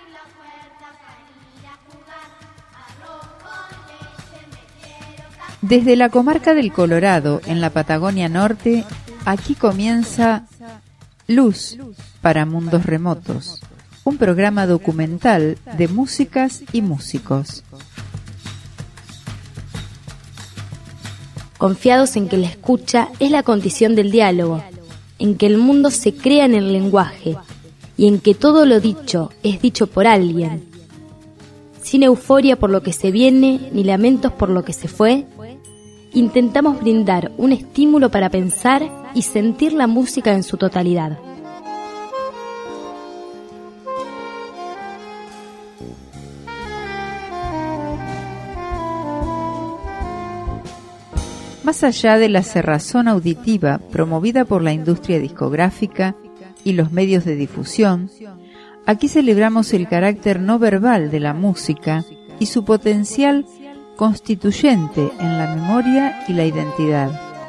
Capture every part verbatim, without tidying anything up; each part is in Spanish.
Desde la comarca del Colorado, en la Patagonia Norte, aquí comienza Luz para Mundos Remotos, un programa documental de músicas y músicos. Confiados en que la escucha es la condición del diálogo, en que el mundo se crea en el lenguaje y en que todo lo dicho es dicho por alguien. Sin euforia por lo que se viene ni lamentos por lo que se fue, intentamos brindar un estímulo para pensar y sentir la música en su totalidad. Más allá de la cerrazón auditiva promovida por la industria discográfica y los medios de difusión, aquí celebramos el carácter no verbal de la música y su potencial constituyente en la memoria y la identidad.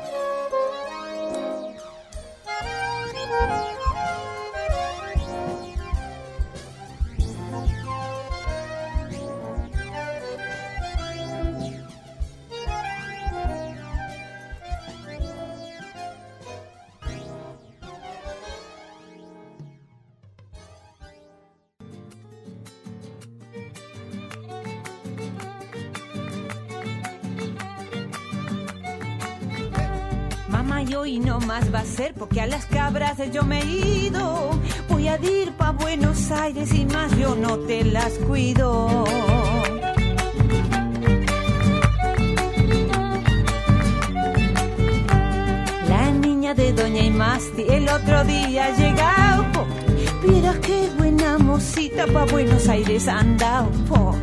Y hoy no más va a ser porque a las cabras yo me he ido. Voy a ir pa' Buenos Aires y más yo no te las cuido. La niña de Doña Imasti el otro día ha llegado. Po. Mira qué buena mocita pa' Buenos Aires ha andado. Po.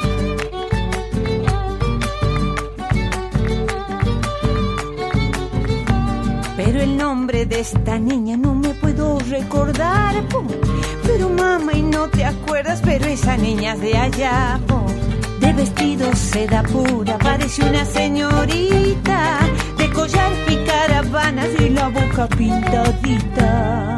Pero el nombre de esta niña no me puedo recordar, po. Pero mamá, y no te acuerdas, pero esa niña es de allá, po. De vestido seda pura, parece una señorita. De collar y caravanas y la boca pintadita.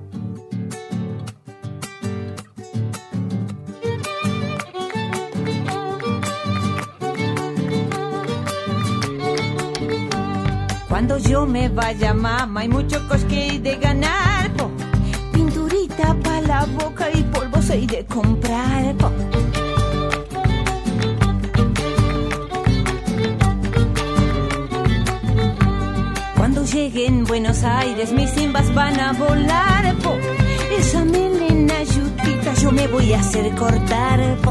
Cuando yo me vaya, mamá, hay mucho cosque de ganar, po. Pinturita pa' la boca y polvos hay de comprar, po. Cuando llegue en Buenos Aires, mis simbas van a volar, po. Esa melena yutita yo me voy a hacer cortar, po.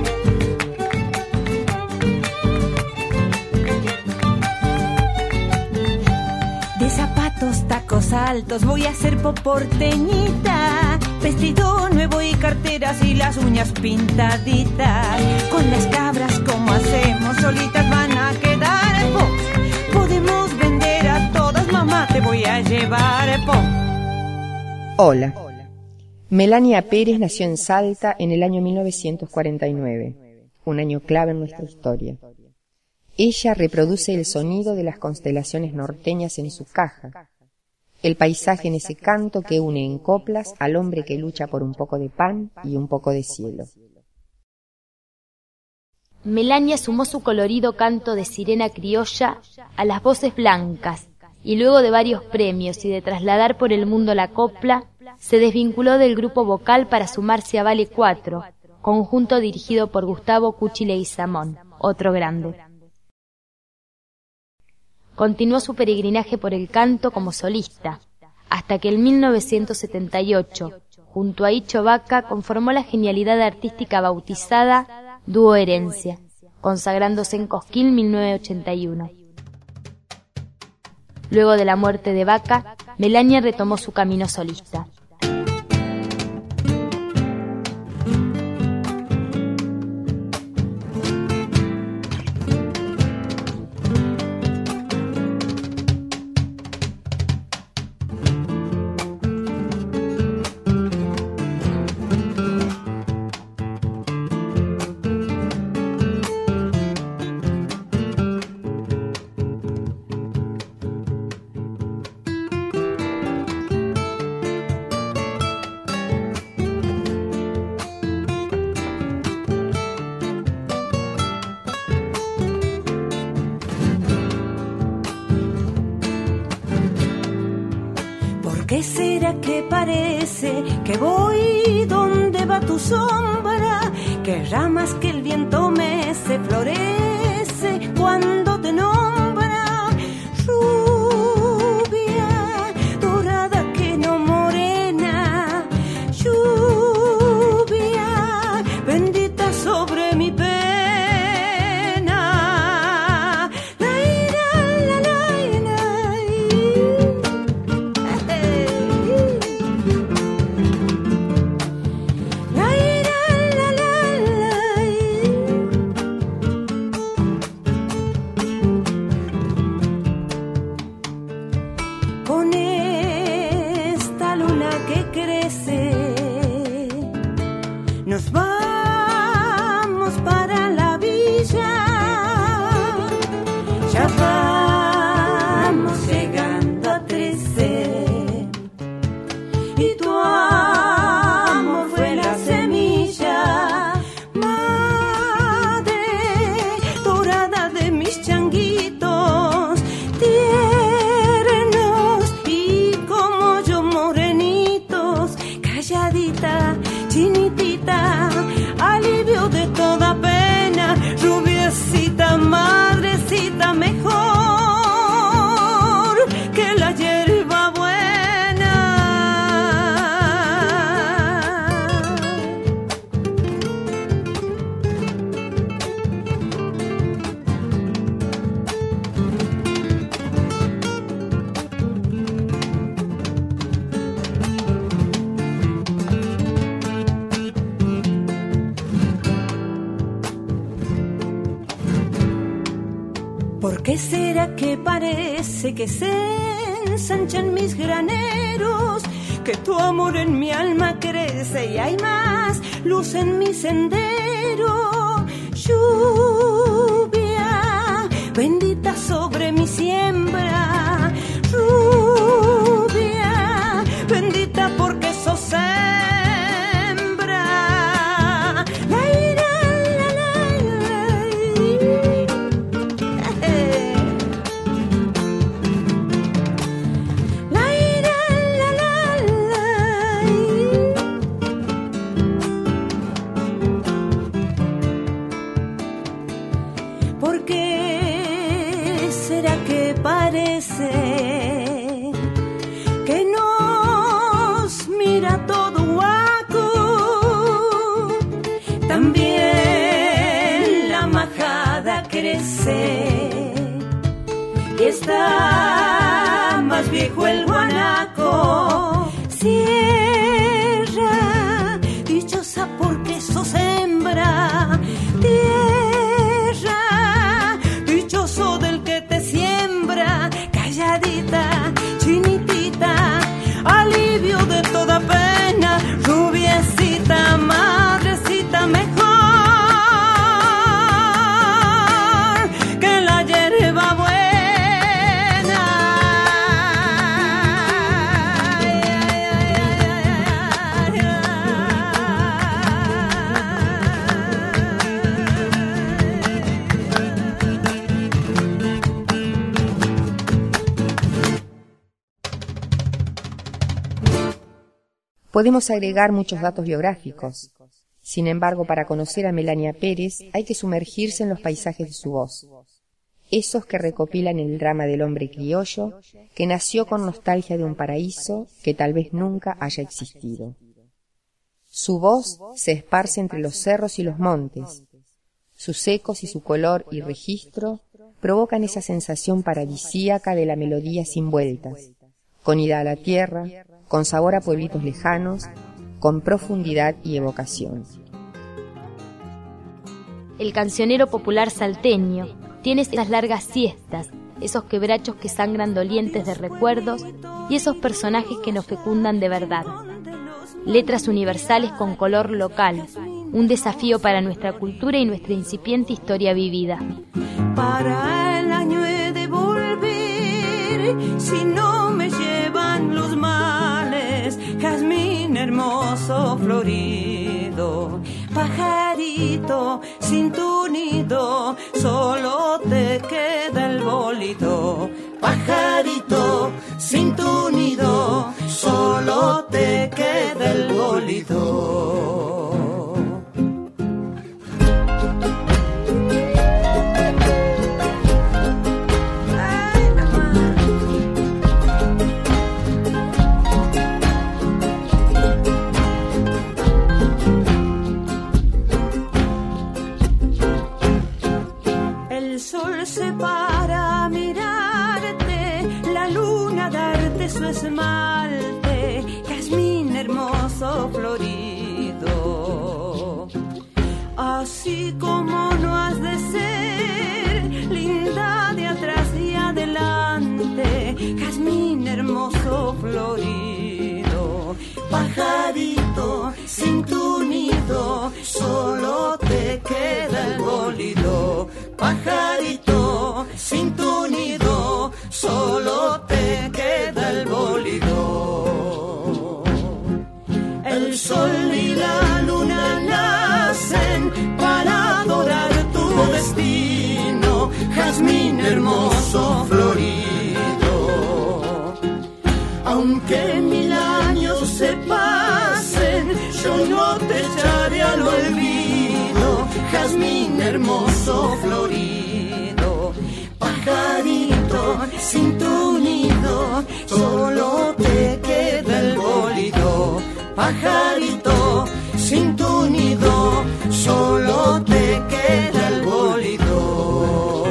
Zapatos, tacos altos, voy a ser poporteñita. Vestido nuevo y carteras y las uñas pintaditas. Con las cabras como hacemos, solitas van a quedar, po. Podemos vender a todas, mamá, te voy a llevar, po. Hola. Melania Pérez nació en Salta en el año mil novecientos cuarenta y nueve, un año clave en nuestra historia. Ella reproduce el sonido de las constelaciones norteñas en su caja, el paisaje en ese canto que une en coplas al hombre que lucha por un poco de pan y un poco de cielo. Melania sumó su colorido canto de sirena criolla a las voces blancas y luego de varios premios y de trasladar por el mundo la copla, se desvinculó del grupo vocal para sumarse a Vale cuatro, conjunto dirigido por Gustavo Cuchi Leguizamón, otro grande. Continuó su peregrinaje por el canto como solista, hasta que en mil novecientos setenta y ocho, junto a Icho Vaca, conformó la genialidad artística bautizada Dúo Herencia, consagrándose en Cosquín mil novecientos ochenta y uno. Luego de la muerte de Vaca, Melania retomó su camino solista. qué será que parece que voy donde va tu sombra? Que ramas que el viento mece, florece cuando te nombra. Rubia, dorada que no morena, lluvia bendita sobre mi pena. Nos vamos para la villa, ya vamos llegando a trece, y tu amor fue la semilla, madre dorada de mis changuitos, tiernos y como yo morenitos, calladita, chinitita, alivio de toda pena, rubiecita, madrecita mejor que la hierba buena. ¿Por qué será que parece que se ensanchan mis graneros? Que tu amor en mi alma crece y hay más luz en mi sendero. Lluvia bendita sobre mi siembra. Rubia bendita porque sos sembra. Parece que nos mira todo huaco, también la majada crece y está más viejo el guanaco. Sierra, dichosa porque sos hembra, tierra, dichoso del que te siembra, calladita, chinitita, alivio de toda pena, rubiecita, madrecita mejor que la hierba buena. Podemos agregar muchos datos biográficos. Sin embargo, para conocer a Melania Pérez hay que sumergirse en los paisajes de su voz, esos que recopilan el drama del hombre criollo que nació con nostalgia de un paraíso que tal vez nunca haya existido. Su voz se esparce entre los cerros y los montes. Sus ecos y su color y registro provocan esa sensación paradisíaca de la melodía sin vueltas, con ida a la tierra, con sabor a pueblitos lejanos, con profundidad y evocación. El cancionero popular salteño tiene esas largas siestas, esos quebrachos que sangran dolientes de recuerdos y esos personajes que nos fecundan de verdad. Letras universales con color local, un desafío para nuestra cultura y nuestra incipiente historia vivida. Para el año he de volver, si no me llevan los males, jazmín hermoso florido, pajarito sin tu nido, solo te queda el bolido. Pajarito sin tu nido, solo el sol se para a mirarte, la luna darte su esmalte, jazmín hermoso florido. Así como no has de ser linda de atrás y adelante, jazmín hermoso florido. Pajarito sin tu nido, solo te queda el bólido. Pajarito sin tu nido, solo te queda el bólido. El sol y la luna nacen para adorar tu destino, jazmín hermoso florido. Aunque mil años se pasen, yo no te echaré al olvido, jazmín hermoso florido. Pajarito sin tu nido, solo te queda el bólido. Pajarito sin tu nido, solo te queda el bólido.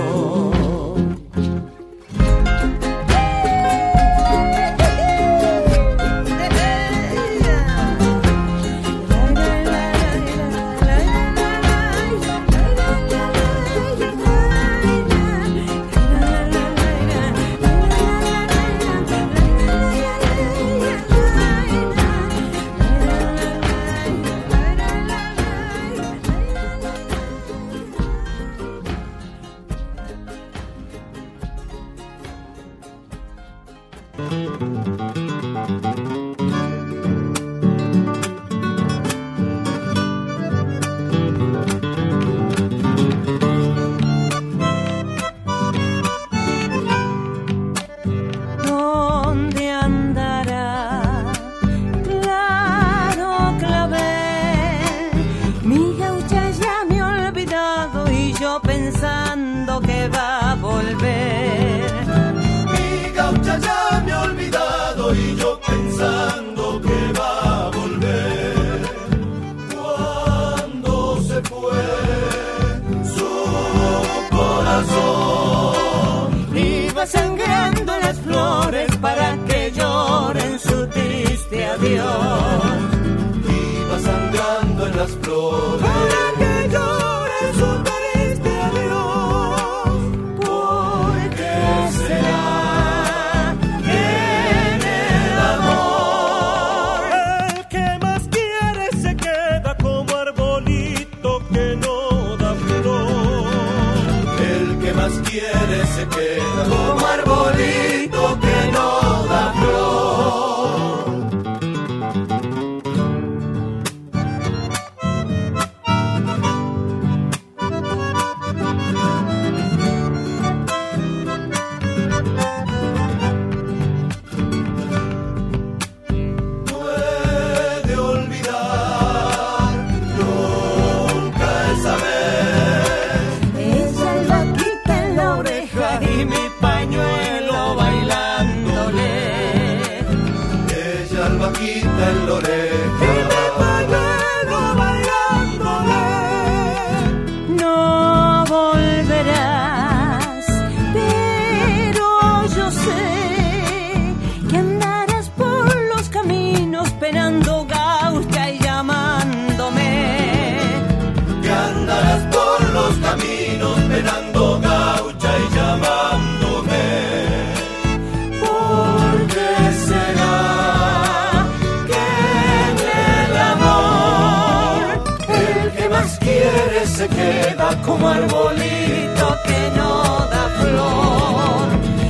Se queda como arbolito que no da flor.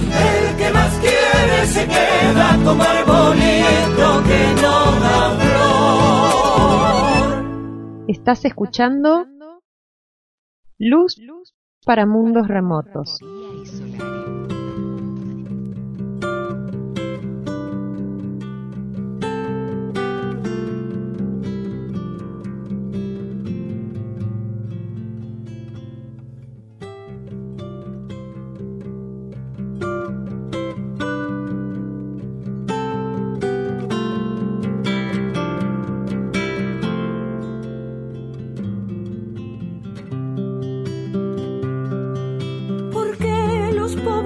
El que más quiere se queda como arbolito que no da flor. Estás escuchando Luz para Mundos Remotos.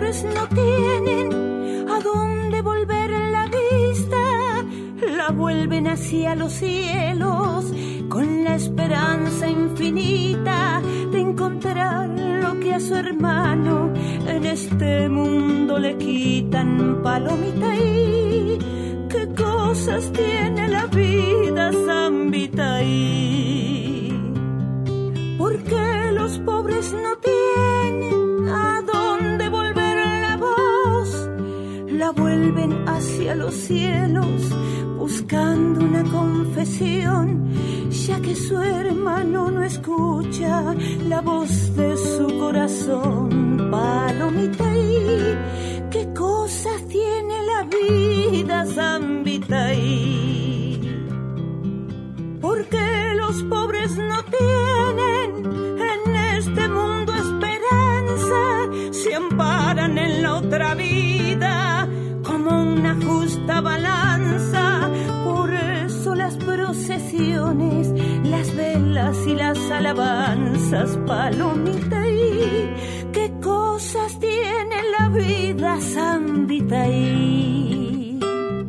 pobres no tienen a dónde volver la vista, la vuelven hacia los cielos con la esperanza infinita de encontrar lo que a su hermano en este mundo le quitan. Palomita, y qué cosas tiene la vida, Zambita, y ¿por qué los pobres no tienen a dónde volver la voz? La vuelven hacia los cielos buscando una confesión, ya que su hermano no escucha la voz de su corazón. Palomita, y qué cosas tiene la vida, Zambita, y ¿por qué los pobres no tienen en este mundo esperanza? Se amparan en la otra vida como una justa balanza. Por eso las procesiones, las velas y las alabanzas. Palomita, y qué cosas tiene la vida, Zambita, y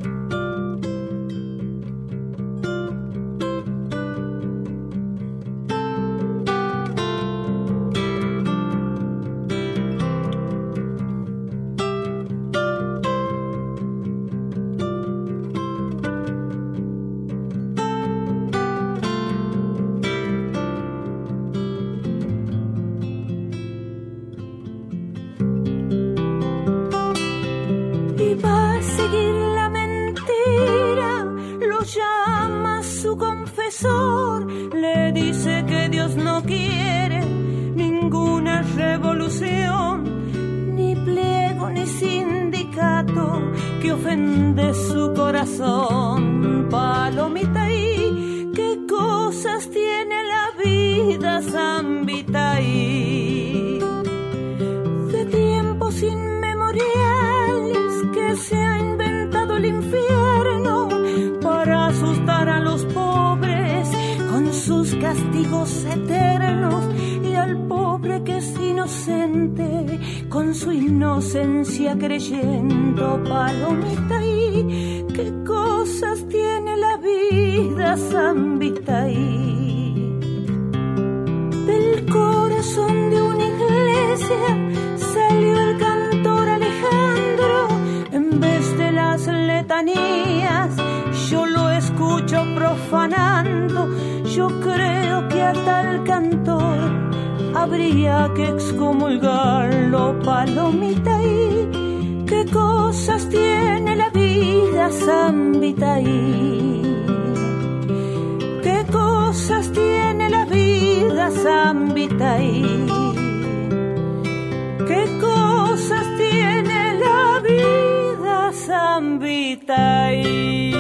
va a seguir la mentira, lo llama su confesor, le dice que Dios no quiere ninguna revolución, ni pliego ni sindicato que ofende su corazón. Palomita, y qué cosas tiene la vida, Zambita, y de tiempos inmemoriales que se ha inventado el infierno para asustar a los pobres con sus castigos eternos, y al pobre que es inocente con su inocencia creyendo. Palomita, y qué cosas tiene la vida, Zambita, y del corazón de una iglesia salió el cantor Alejandro. En vez de las letanías, yo lo escucho profanando. Yo creo que a tal cantor habría que excomulgarlo. Palomita, y qué cosas tiene la vida, Zambita, y qué cosas tiene la vida, Zambita, y qué cosas tiene la vida, Zambita, y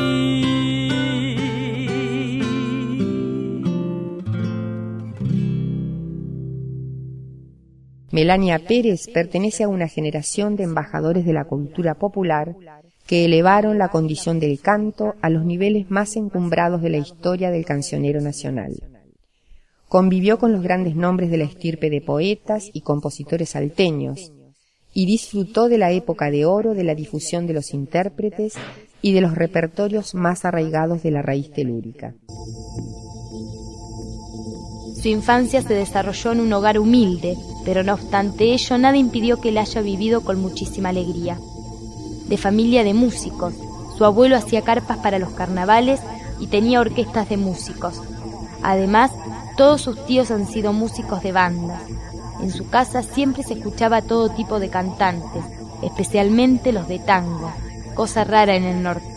Melania Pérez pertenece a una generación de embajadores de la cultura popular que elevaron la condición del canto a los niveles más encumbrados de la historia del cancionero nacional. Convivió con los grandes nombres de la estirpe de poetas y compositores salteños y disfrutó de la época de oro de la difusión de los intérpretes y de los repertorios más arraigados de la raíz telúrica. Su infancia se desarrolló en un hogar humilde, pero no obstante ello, nada impidió que él haya vivido con muchísima alegría. De familia de músicos, su abuelo hacía carpas para los carnavales y tenía orquestas de músicos. Además, todos sus tíos han sido músicos de bandas. En su casa siempre se escuchaba todo tipo de cantantes, especialmente los de tango, cosa rara en el norte.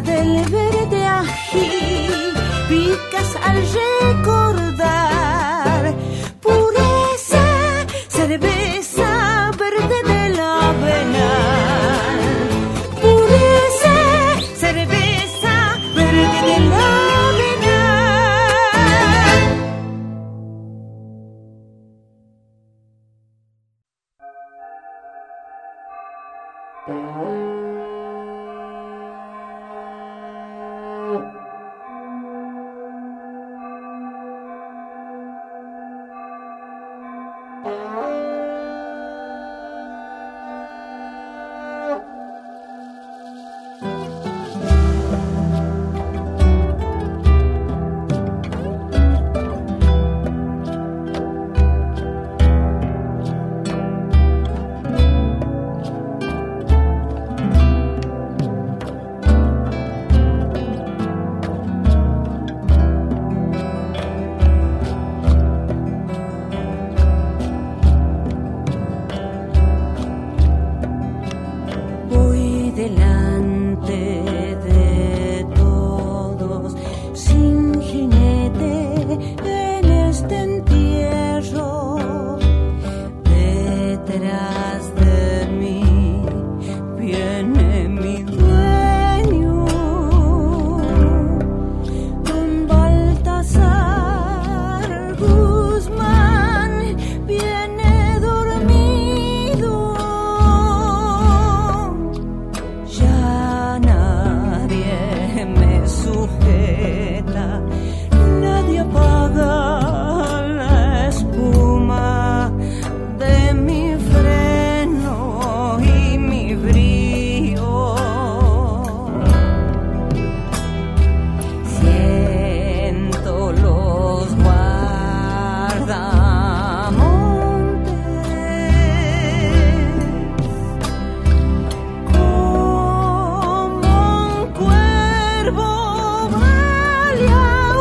del verde ají, picas al recordar. Pureza, cerveza verde de la avena. Pureza, cerveza verde de la avena. Como un cuervo valiente.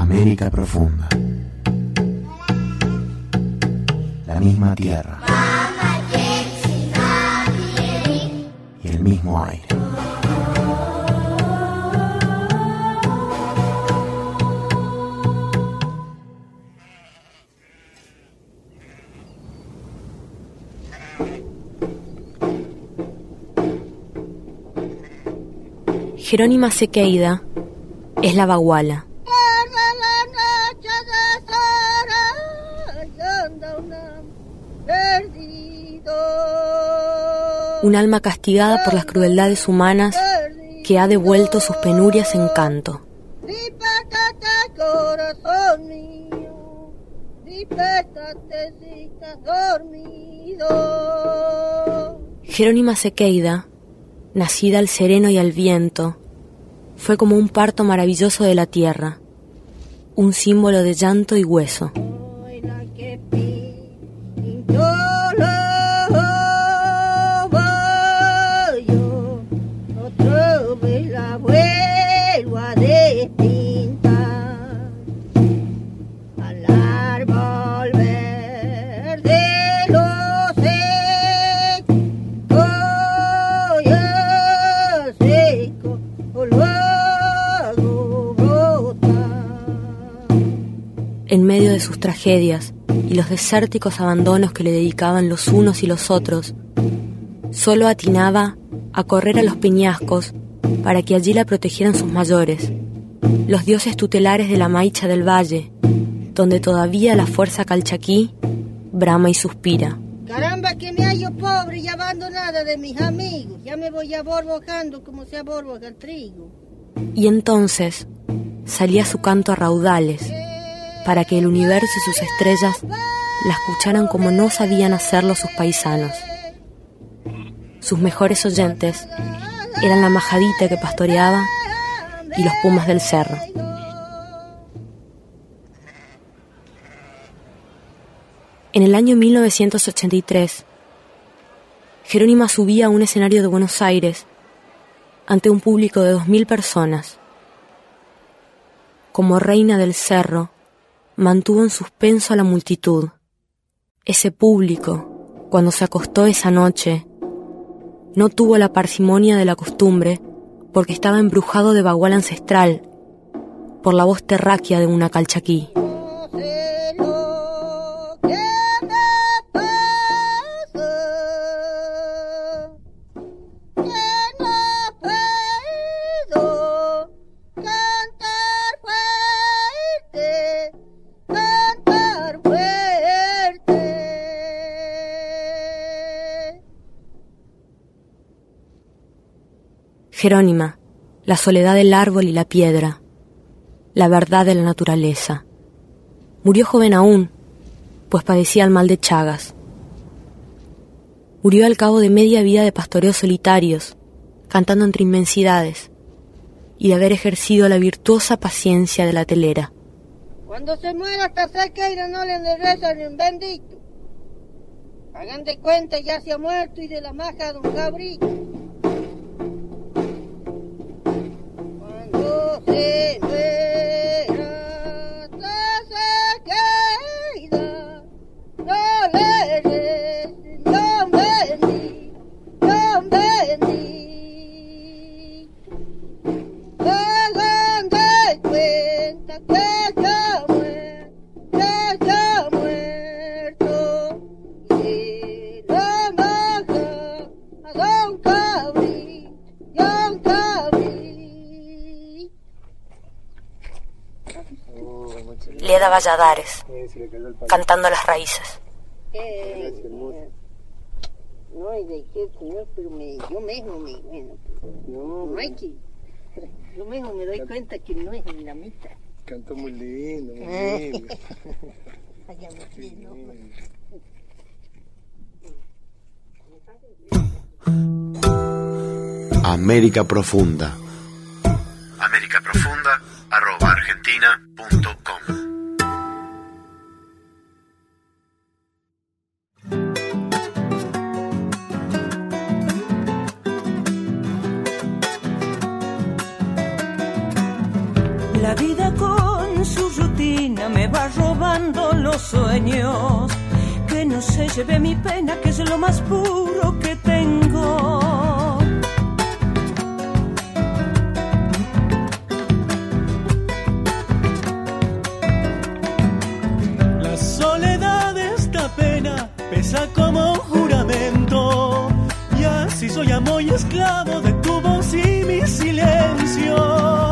América profunda. La misma tierra. Y el mismo aire. Jerónima Sequeida es la baguala. Un alma castigada por las crueldades humanas que ha devuelto sus penurias en canto. Jerónima Sequeida, nacida al sereno y al viento, fue como un parto maravilloso de la tierra, un símbolo de llanto y hueso. En medio de sus tragedias y los desérticos abandonos que le dedicaban los unos y los otros, solo atinaba a correr a los peñascos para que allí la protegieran sus mayores, los dioses tutelares de la Maicha del Valle, donde todavía la fuerza calchaquí brama y suspira. Caramba, que me hallo pobre y abandonada de mis amigos, ya me voy aborbojando como se aborboja el trigo. Y entonces salía su canto a raudales, para que el universo y sus estrellas la escucharan como no sabían hacerlo sus paisanos. Sus mejores oyentes eran la majadita que pastoreaba y los pumas del cerro. En el año mil novecientos ochenta y tres, Jerónima subía a un escenario de Buenos Aires ante un público de dos mil personas. Como reina del cerro, mantuvo en suspenso a la multitud. Ese público, cuando se acostó esa noche, no tuvo la parsimonia de la costumbre porque estaba embrujado de bagual ancestral por la voz terráquea de una calchaquí. Jerónima, la soledad del árbol y la piedra, la verdad de la naturaleza. Murió joven aún, pues padecía el mal de Chagas. Murió al cabo de media vida de pastoreos solitarios, cantando entre inmensidades, y de haber ejercido la virtuosa paciencia de la telera. Cuando se muera esta Sequeida no le endereza ni un bendito. Hagan de cuenta, ya se ha muerto y de la maja don Cabrito. Cuando se muera esta Sequeida no le recen ni un bendito, ni un bendito. Hagan de cuenta que ya muerto, que ya muerto, y la maja a don Cabri, don Cabri. Leda Valladares, cantando las raíces. Eh, no hay de qué, señor, pero me, yo mismo me, bueno, no, no hay que, yo mismo me doy cuenta que no es ni la mitad. Cantó muy lindo, muy lindo. Allá me lindo. América Profunda. América Profunda arroba argentina punto com. La vida con sus neblina me va robando los sueños. Que no se lleve mi pena, que es lo más puro que tengo. La soledad de esta pena pesa como un juramento, y así soy amo y esclavo de tu voz y mi silencio.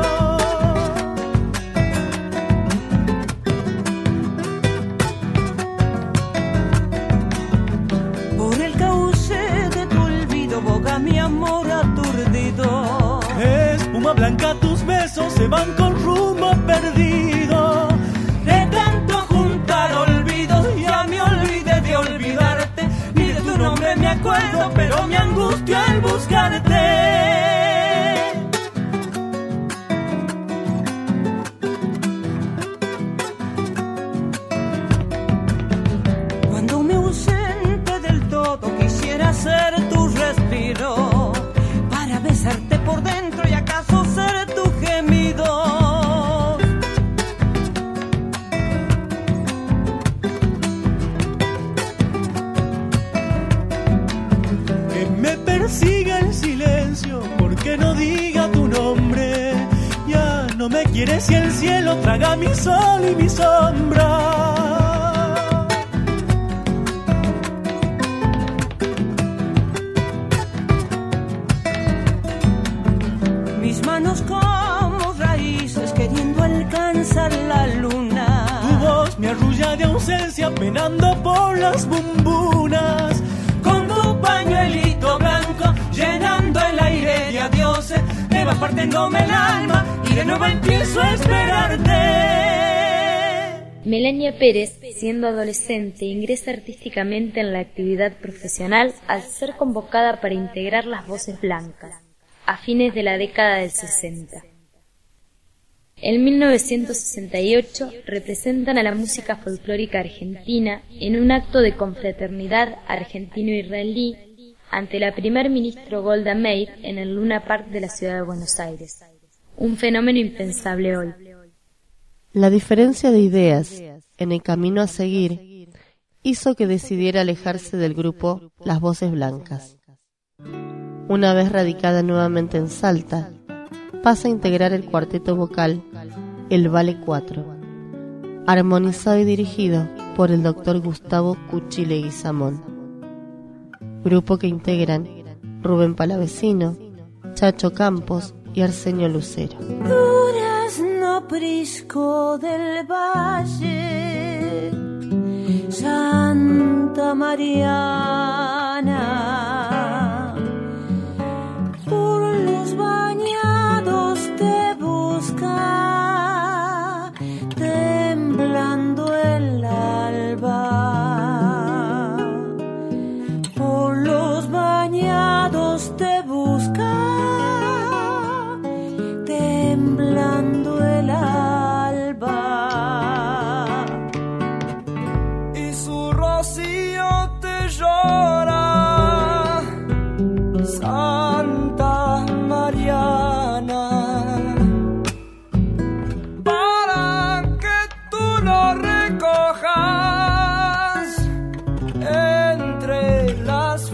Mi amor aturdido, espuma blanca, tus besos se van con rumbo perdido. De tanto juntar olvidos ya me olvidé de olvidarte. Ni de tu nombre me acuerdo, pero me angustia al buscarte. Cuando me ausente del todo quisiera ser tu respiro, para besarte por dentro y acaso ser tu gemido. Que me persiga el silencio, porque no diga tu nombre. Ya no me quieres y el cielo traga mi sol y mi sombra. Manos como raíces queriendo alcanzar la luna. Tu voz me arrulla de ausencia penando por las bumbunas. Con tu pañuelito blanco llenando el aire de adioses, me va partiéndome el alma y de nuevo empiezo a esperarte. Melania Pérez, siendo adolescente, ingresa artísticamente en la actividad profesional al ser convocada para integrar las Voces Blancas a fines de la década del sesenta. En mil novecientos sesenta y ocho representan a la música folclórica argentina en un acto de confraternidad argentino-israelí ante la primer ministro Golda Meir en el Luna Park de la ciudad de Buenos Aires. Un fenómeno impensable hoy. La diferencia de ideas en el camino a seguir hizo que decidiera alejarse del grupo Las Voces Blancas. Una vez radicada nuevamente en Salta, pasa a integrar el cuarteto vocal El Vale cuatro, armonizado y dirigido por el doctor Gustavo Cuchi Leguizamón. Grupo que integran Rubén Palavecino, Chacho Campos y Arsenio Lucero. Durazno Prisco del Valle, Santa Mariana, por los bañados te busca, temblando el alba. Por los bañados te busca, temblando el alba. Y su rocío te llora, Santa Mariana, para que tú lo recojas entre las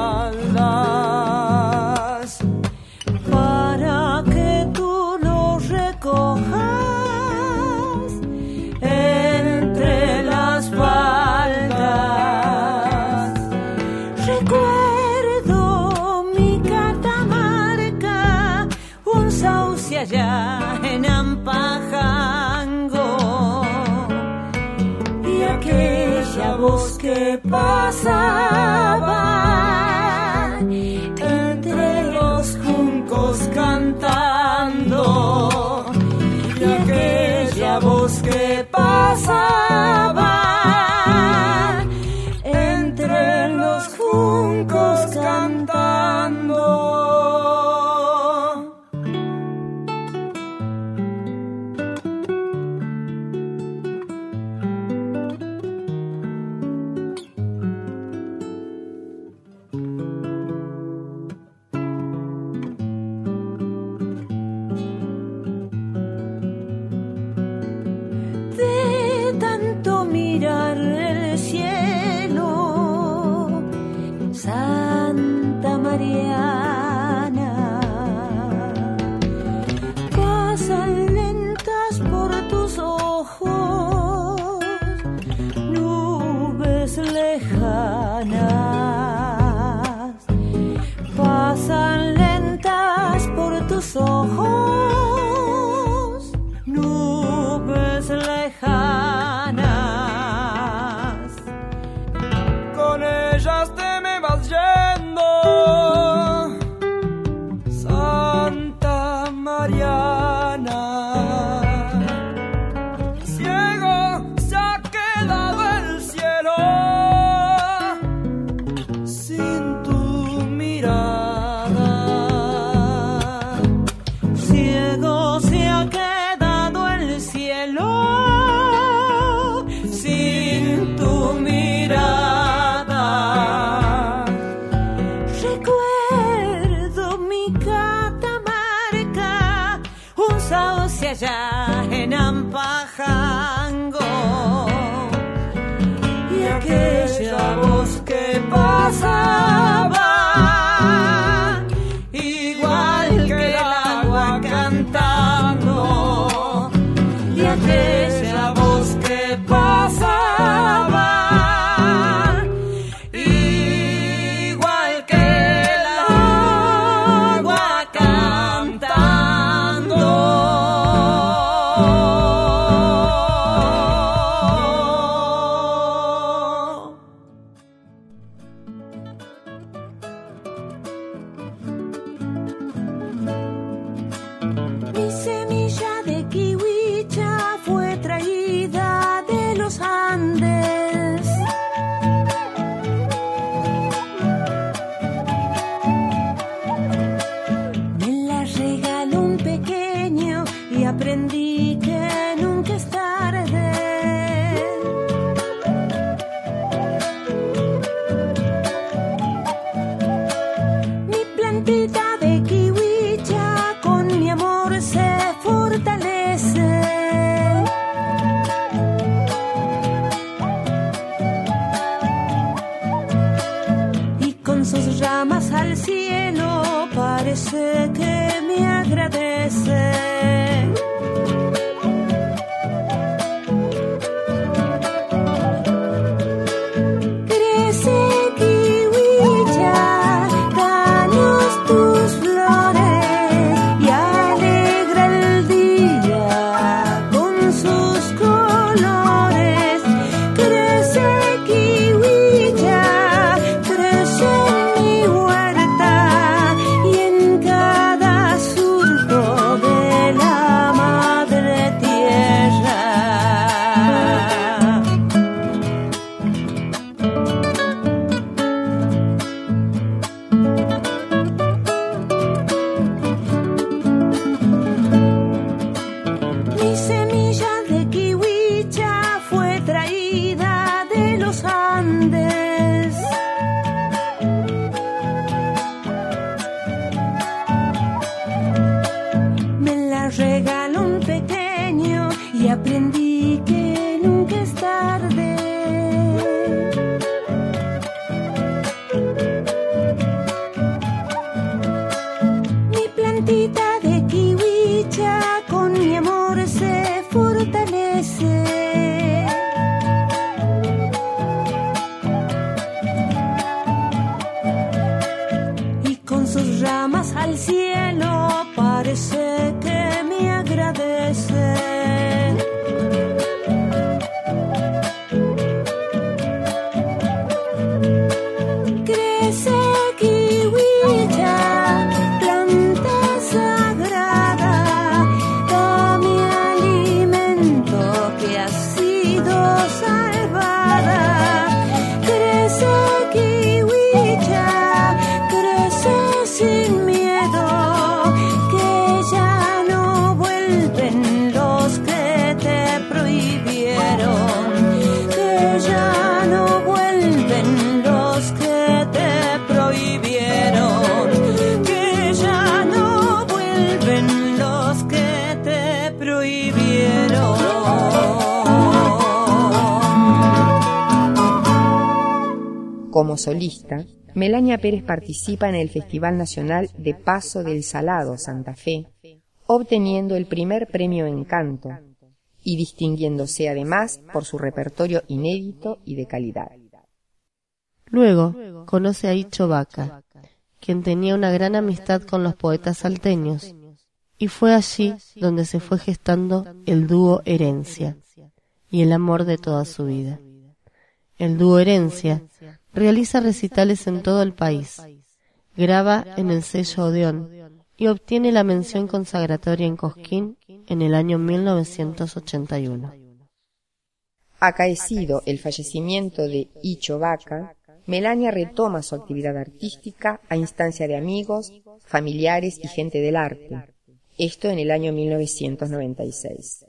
faldas, Para que tú lo recojas entre las faldas. Recuerdo mi catamarca, un sauce allá en Ampajango, y aquella voz que pasaba entre los juncos cantando, y aquella voz que pasaba entre los juncos cantando. tus ojos, nubes lejanas, con ellas te me vas yendo, Santa Mariana. Ciego se ha quedado el cielo sin tu mirada. Ciego se ha quedado el cielo sin tu mirada. Recuerdo mi Catamarca, un sauce allá en Ampajango, y aquella voz que pasaba igual que el agua cantando, y aquella voz que pasaba igual que el agua cantando. Mi semilla de kiwicha fue traída de los Andes. Me la regaló un pequeño y aprendí que nunca es tarde. Mi plantita de kiwicha con mi amor se fortalece. Y con sus ramas al cielo parece que me agradece. Crece kiwicha, danos tus flores y alegra el día con sus colores. Crece kiwicha, crece en mi huerta y en cada surco de la madre tierra. Mi semilla de kiwicha fue traída de los Andes. Me la regaló un pequeño y aprendí que nunca es tarde. Mi plantita de kiwicha con mi amor se fortalece. Y con sus ramas al cielo parece que me agradece. Crece kiwicha, planta sagrada, dame alimento que ha sido salvada. Crece kiwicha, crece sin miedo, que ya no vuelven los que te prohibieron, que ya no vuelven los que te prohibieron, que ya no vuelven los que te prohibieron. Como solista, Melania Pérez participa en el Festival Nacional de Paso del Salado, Santa Fe, obteniendo el primer premio en canto y distinguiéndose además por su repertorio inédito y de calidad. Luego conoce a Icho Vaca, quien tenía una gran amistad con los poetas salteños, y fue allí donde se fue gestando el dúo Herencia y el amor de toda su vida. El dúo Herencia realiza recitales en todo el país, graba en el sello Odeón y obtiene la mención consagratoria en Cosquín en el año mil novecientos ochenta y uno. Acaecido el fallecimiento de Icho Vaca, Melania retoma su actividad artística a instancia de amigos, familiares y gente del arte. Esto en el año mil novecientos noventa y seis.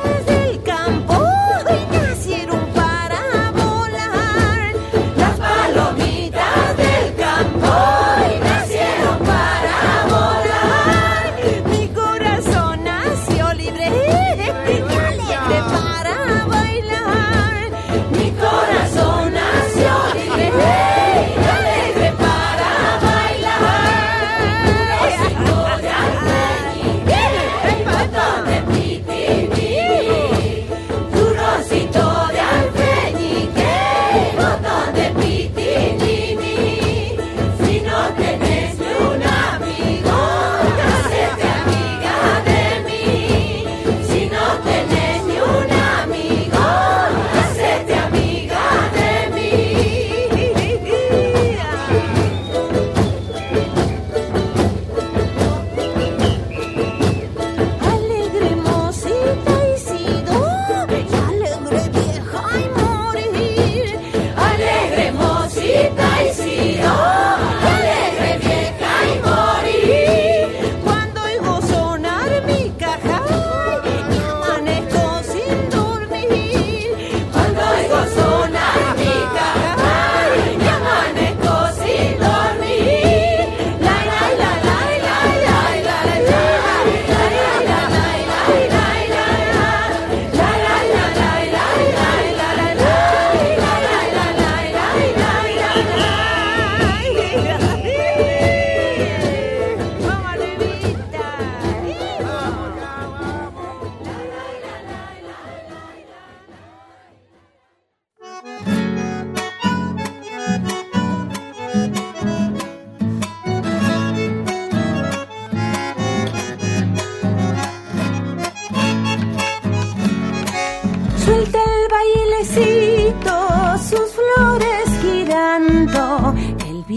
Las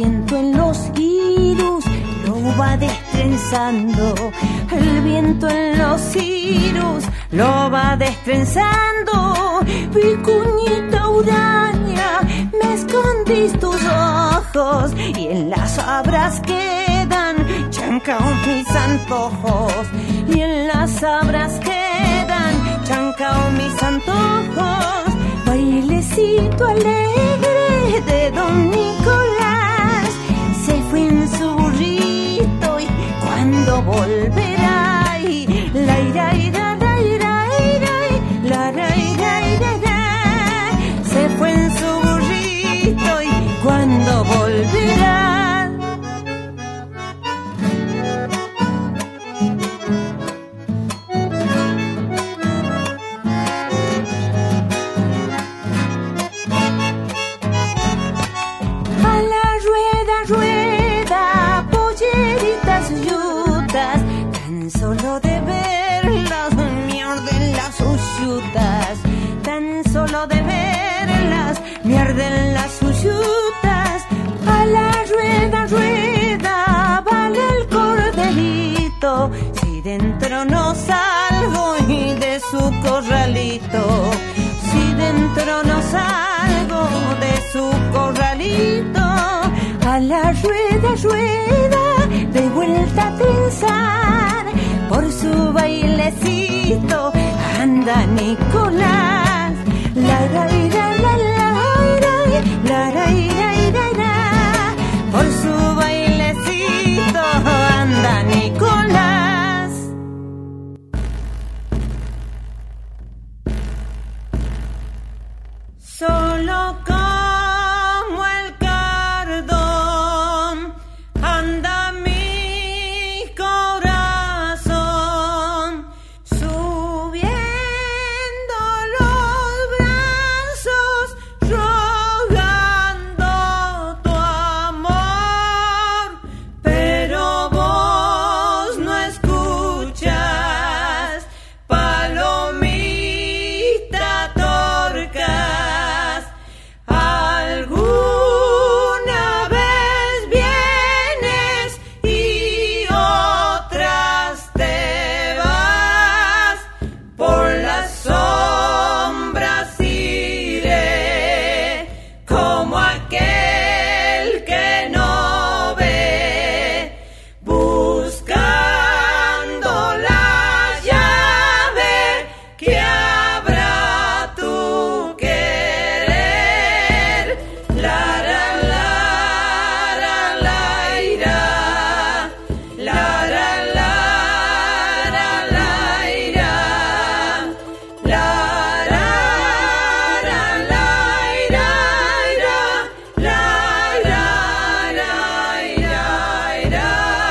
viento en los giros lo va destrenzando, el viento en los giros lo va destrenzando. Vicuñita huraña, me escondís tus ojos y en las sabras quedan chancaos mis antojos, y en las sabras quedan chancaos mis antojos. Bailecito alegre de Don Nicolás, se fue en su burrito y cuando volverá, y la ira ira la ira ira la ira ira ira, se fue en su burrito y cuando volverá. Solo de verlas me arden las uyutas, tan solo de verlas me arden las uyutas. A la rueda, rueda, vale el corderito, si dentro no salgo y de su corralito, si dentro no salgo de su corralito. A la rueda, rueda, de vuelta a trenzar, por su bailecito anda Nicolás. La ra ira la la ira, la ra ira ira ira, por su bailecito anda Nicolás. Solo como el cardón anda mi corazón, subiendo los brazos, rogando tu amor, pero vos no escuchas, palomita torcas. Alguna vez vienes y otras te vas, por las sombras iré como aquel que no ve, buscando la llave que abra tu querer. La ra la ra la ira, la ra la ra la ira, la ra ra la ira ira, la ra ra ira ira.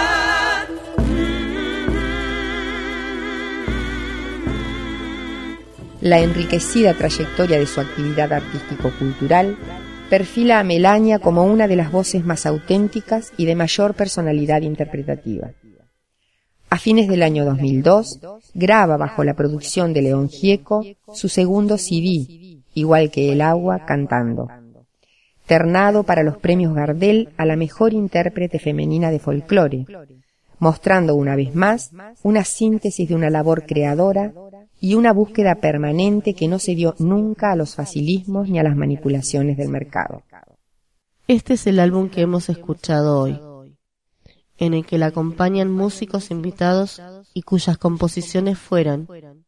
La enriquecida trayectoria de su actividad artístico-cultural perfila a Melania como una de las voces más auténticas y de mayor personalidad interpretativa. A fines del año dos mil dos, graba bajo la producción de León Gieco su segundo C D, igual que El agua, cantando, ternado para los premios Gardel a la mejor intérprete femenina de folclore, mostrando una vez más una síntesis de una labor creadora y una búsqueda permanente que no se dio nunca a los facilismos ni a las manipulaciones del mercado. Este es el álbum que hemos escuchado hoy, en el que la acompañan músicos invitados y cuyas composiciones fueron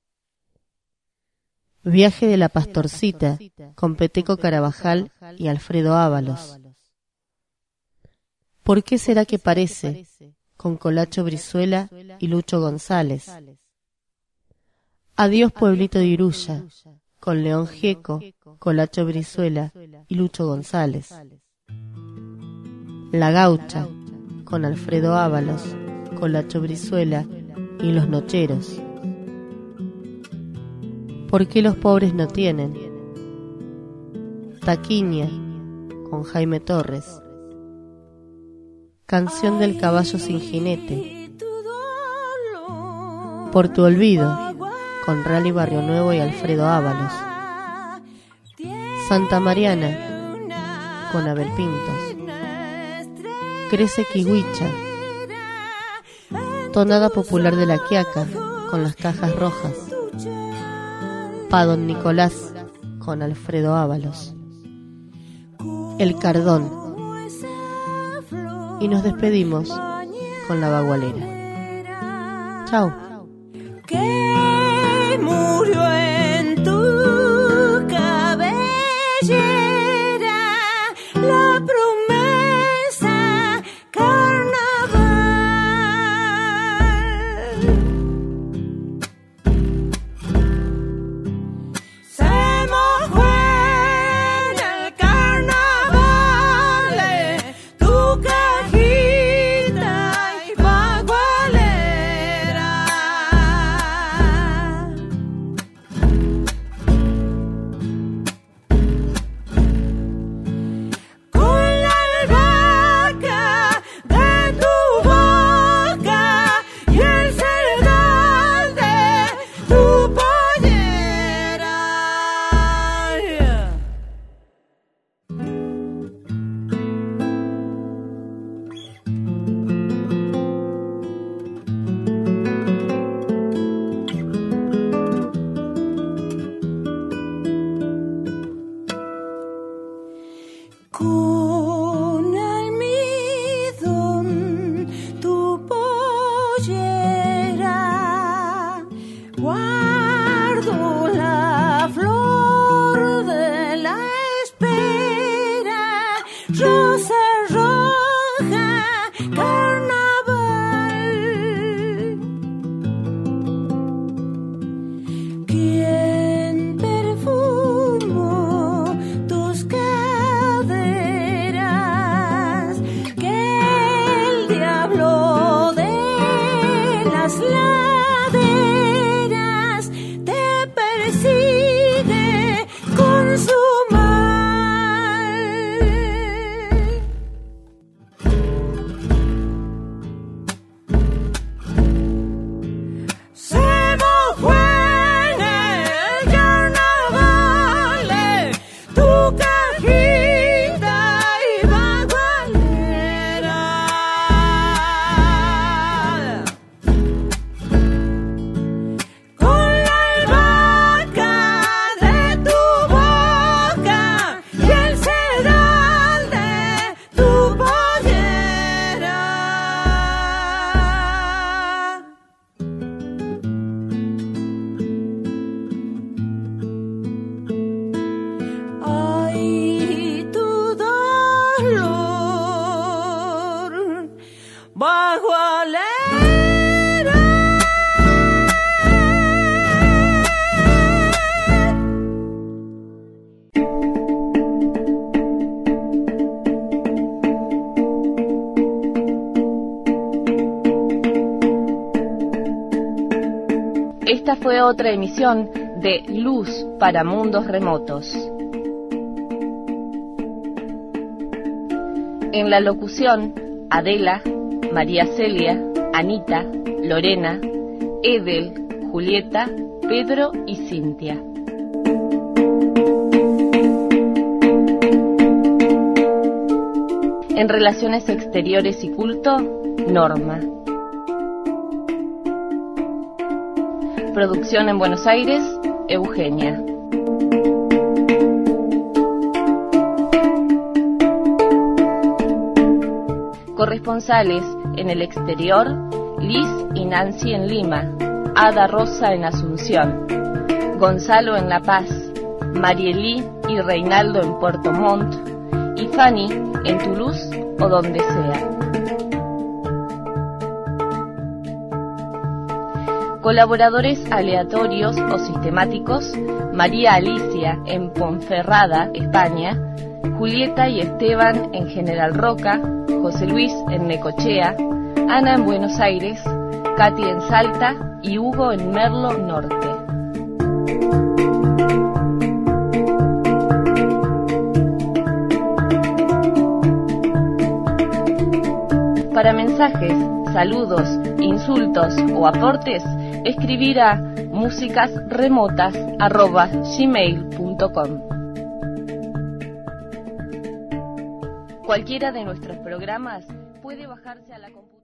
Viaje de la Pastorcita, con Peteco Carabajal y Alfredo Ábalos. ¿Por qué será que parece?, con Colacho Brizuela y Lucho González. Adiós Pueblito de Iruya, con León Gieco, Colacho Brizuela y Lucho González. La Gaucha, con Alfredo Ábalos, Colacho Brizuela y Los Nocheros. ¿Por qué los pobres no tienen? Taquiña, con Jaime Torres. Canción del caballo sin jinete. Por tu olvido, con Rally Barrio Nuevo y Alfredo Ábalos. Santa Mariana, con Abel Pintos. crece Kiwicha, tonada popular de La Quiaca, con las cajas rojas. Pa' Don Nicolás, con Alfredo Ábalos. El Cardón. Y nos despedimos con La Bagualera. Chao. Que murió en tu cabellera la promesa carnaval. Se mojó en el carnaval tu cajita y bagualera. Con la albahaca de tu boca y el cerdal de tu pollera. Con almidón tu pollera guardo la flor de la espera, rosa roja carnaval. ¿Quién perfumó tus caderas? Que el diablo de las laderas te persigue con su mal. Se mojó en el carnaval tu cajita y bagualera. Con la albahaca de tu boca y el cerdal de tu pollera. Ay, tu dolor, bagualera. Esta fue otra emisión de Luz para Mundos Remotos. En la locución, Adela, María Celia, Anita, Lorena, Edel, Julieta, Pedro y Cintia. En Relaciones Exteriores y Culto, Norma. Producción en Buenos Aires, Eugenia. Corresponsales en el exterior, Liz y Nancy en Lima, Ada Rosa en Asunción, Gonzalo en La Paz, Marielí y Reinaldo en Puerto Montt y Fanny en Toulouse o donde sea. Colaboradores aleatorios o sistemáticos, María Alicia en Ponferrada, España, Julieta y Esteban en General Roca, José Luis en Necochea, Ana en Buenos Aires, Katy en Salta y Hugo en Merlo Norte. Para mensajes, saludos, insultos o aportes, escribir a músicasremotas arroba gmail punto com. Cualquiera de nuestros programas puede bajarse a la computadora.